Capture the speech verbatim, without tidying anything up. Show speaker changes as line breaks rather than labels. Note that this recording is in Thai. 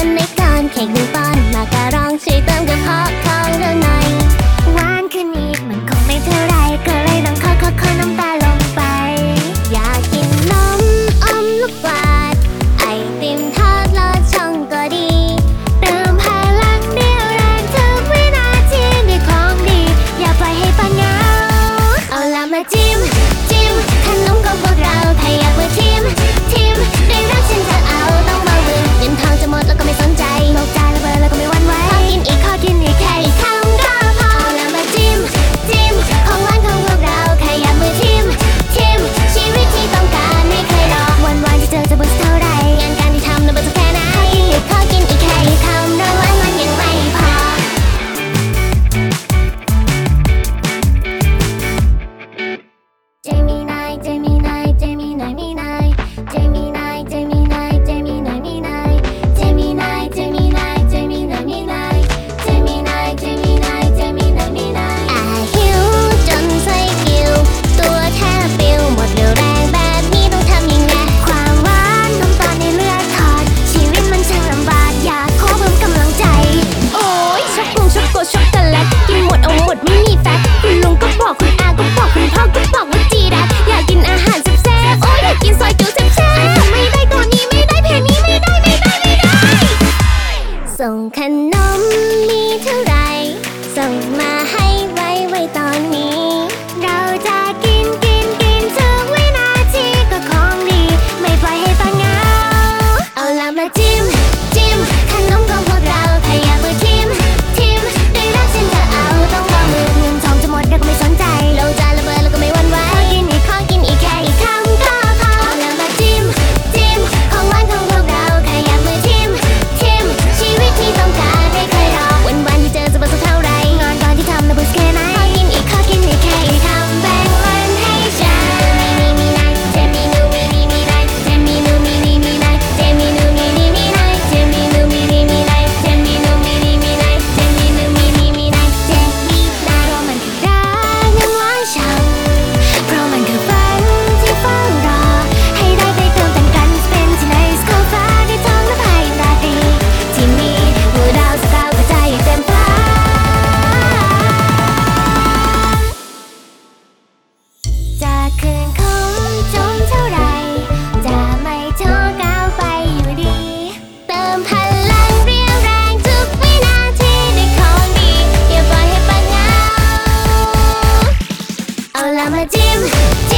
กันไม่ก่อนเค้กหนึ่งปอนด์มาการองช่วยเติมกระเพาะของเราหน่อยหวานขึ้นอีกมันคงไม่เท่าไรก็เลยต้องขอขอขอน้ำตาลงไปอยากกินนมอมลูกกวาดไอติมทอดลอดช่องก็ดีเติมพลังเดียวแรงทุกวินาทีด้วยของดีอย่าปล่อยให้ปัญญาเอาละมาจิ้มจิ้มขนมของพวกเราใครอยากมาชิมชิมได้รักฉันจะเอาต้องเบามือเงินทองจะหมดแล้วก็ไม่สนใจโลกใจระเบิดแล้วก็ไม่หวั่นไหวขอกินอีกขอกินอีกแค่อีกคำก็พอเอาละมาจิ้มจิ้มของหวานของพวกเราใครอยากมาชิมชิมชีวิตที่ต้องการไม่เคยรอวันวานที่เจอจะบุษเท่าไรงานการที่ทำนั้นบุษแค่ไหนขอกินอีกแค่อีกคำรางวัลมันยังไม่พอเจมี่นายเจมี่นายเจมี่นายมีนายเจมี่นายเจมี่นายเจมี่นายมีนายเจมี่นายเจมี่นายเจมี่นายมีนายเจมี่นายเจมี่นายเจมี่นายมีนายอาหิวจนไส้กิ่วตัวแทบปิวหมดเรี่ยวแรงแบบนี้ต้องทำยังไงความหวานน้ำตาลในเลือดขาดชีวิตมันช่างลำบากอยากขอเพิ่มกำลังใจโอ้ยช็อกโกช็อกโกช็อกโกแลตกินหมดเอาหมดไม่มีแฟตคุณลุงก็บอกคุณอาก็บอกคุณพ่อก็บอกว่าจีรักอยากกินอาหารแซ่บๆโอ้ยอยากกินซอยจุ๊แซ่บๆไม่ได้ตัวนี้ไม่ได้เพลงนี้ไม่ได้ไม่ได้ไม่ได้ส่งขนมมีเท่าไรส่งมาให้ไวไวตอนนี้เราจะกินกินกินทุกวินาทีก็ของดีไม่ปล่อยให้ปังเหงาเอาละมาจิ้มจิ้มขนมของพวกเราใครอยากมาชิมชิมได้รักฉันจะเอาต้องวางมือเงินทองจะหมดเราก็ไม่สนใจโลกจะระเบิดแล้วก็ไม่หวั่นไหวขอกินอีกขอกินอีกแค่อีกคำก็พอเอาละมาจิ้มจิ้มของหวานของพวกเราใครอยากมาชิมชิมชีวิตที่ต้องการไม่เคยรอวันวันที่เจอจะบุษเท่าไรงานก่อนที่ทำนะบุษแค่ไหนขอกินอีกขอกินอีกแค่อีกคำแบ่งมันให้ฉันมีมีนายเจมี่นูมีนีมีนายเจมี่นูมีนีมีนายเจมี่นูมีนีมีนายเจมี่นูมีนีมีนายเจมี่นูมีนีมีนายเจมี่นูมีนีมีนายเจมี่นาโรมันคือรักนั้นหวานฉ่ำเพราะมันคือฝันที่เฝ้ารอให้ได้ไปเติมแต่งกันเป็นที่ในสกอฟ้าได้ท้องและภายราตรีที่มีหัวดาวสกาวกระจายเต็มฟ้าจะคืนคงจมเท่าไรจะไม่ท้อก้าวไปอยู่ดีเติมพลังเรียวแรงทุกวินาทีด้วยของดีอย่าปล่อยให้ปัญญาเอาละมาจิ้ม